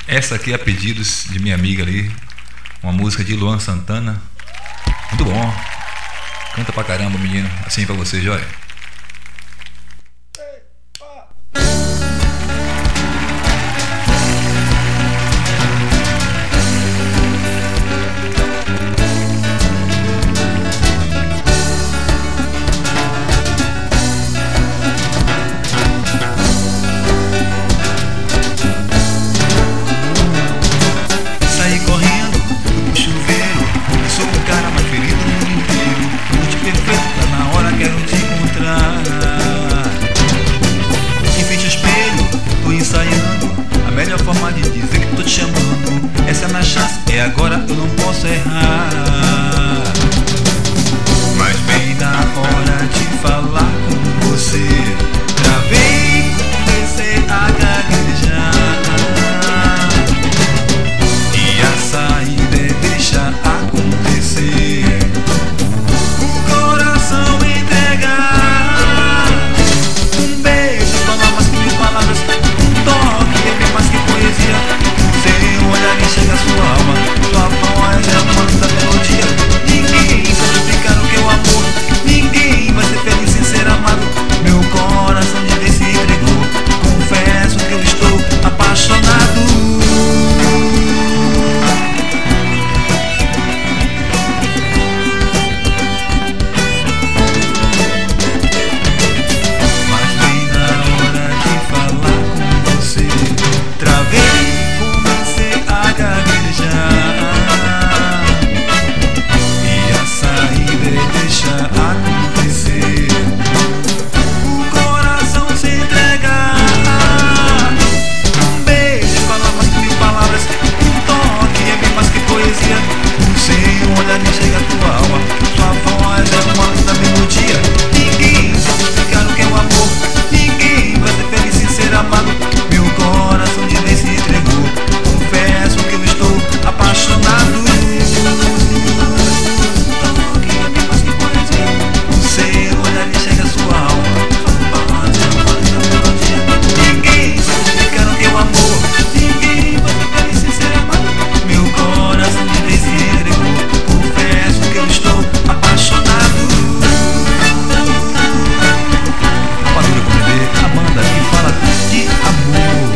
Essa aqui é a pedidos de minha amiga ali, uma música de Luan Santana. Muito bom. Canta pra caramba, menino. Assim pra você, Joia. A melhor forma de dizer que tô te chamando. Essa é a minha chance, é agora, eu não posso errar. Mas bem na hora de falar com você, travei, comecei a gaguejar. E a saída é deixar acontecer, o coração entregar. Um beijo, fala mais que mil palavras. Seu olhar enxerga sua alma, sua voz é a voz da melodia. Ninguém vai explicar o que é o amor, ninguém vai ser feliz sem ser amado. Meu coração de vez se entregou, confesso que eu estou apaixonado. Mas bem na hora de falar com você, travei, a gaguejar. E a saída é deixar acontecer, o coração se entregar. Um beijo fala mais que mil palavras, um toque é bem mais que poesia. O seu olhar enxerga a tua alma, sua voz é o manto da melodia. Ninguém sabe explicar o que é o amor, ninguém vai ser feliz sem ser amado. Meu coração de vez se entregou, confesso que eu estou apaixonado. O seu olhar enxerga a sua alma, ninguém vai explicar o que é o amor, ninguém vai ser feliz sem ser amado. Meu coração de vez se entregou, confesso que eu estou apaixonado. Rapadura com bebê, a banda que fala de amor.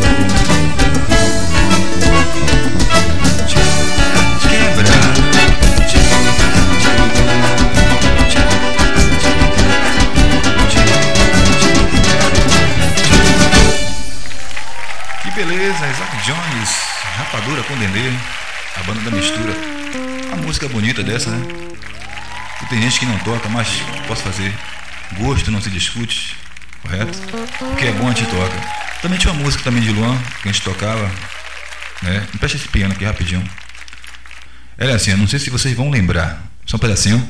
Que beleza, Isaac Jones, Rapadura com Dendê, a banda da mistura. A música bonita dessa, né? E tem gente que não toca, mas posso fazer. Gosto não se discute, correto? O que é bom a gente toca. Também tinha uma música também de Luan que a gente tocava, né? Empresta esse piano aqui rapidinho. Era assim, eu não sei se vocês vão lembrar. Só um pedacinho.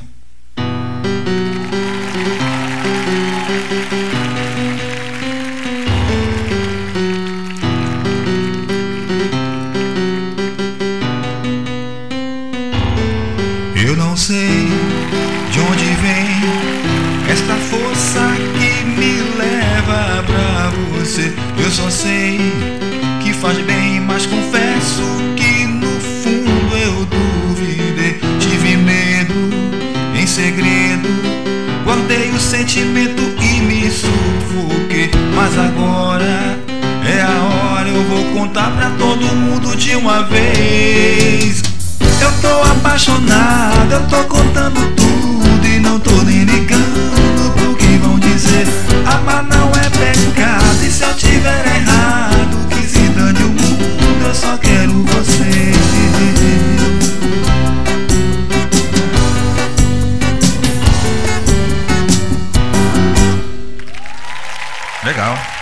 Eu não sei de onde vem esta força que me leva pra você. Eu só sei que faz bem, mas confesso que no fundo eu duvidei. Tive medo em segredo, guardei o sentimento e me sufoquei. Mas agora é a hora, eu vou contar pra todo mundo de uma vez. Eu tô apaixonado, eu tô contando tudo e não tô nem ligando pro que vão dizer. Amar não é pecado, e se eu tiver errado, que se dane o mundo, eu só quero você. Legal.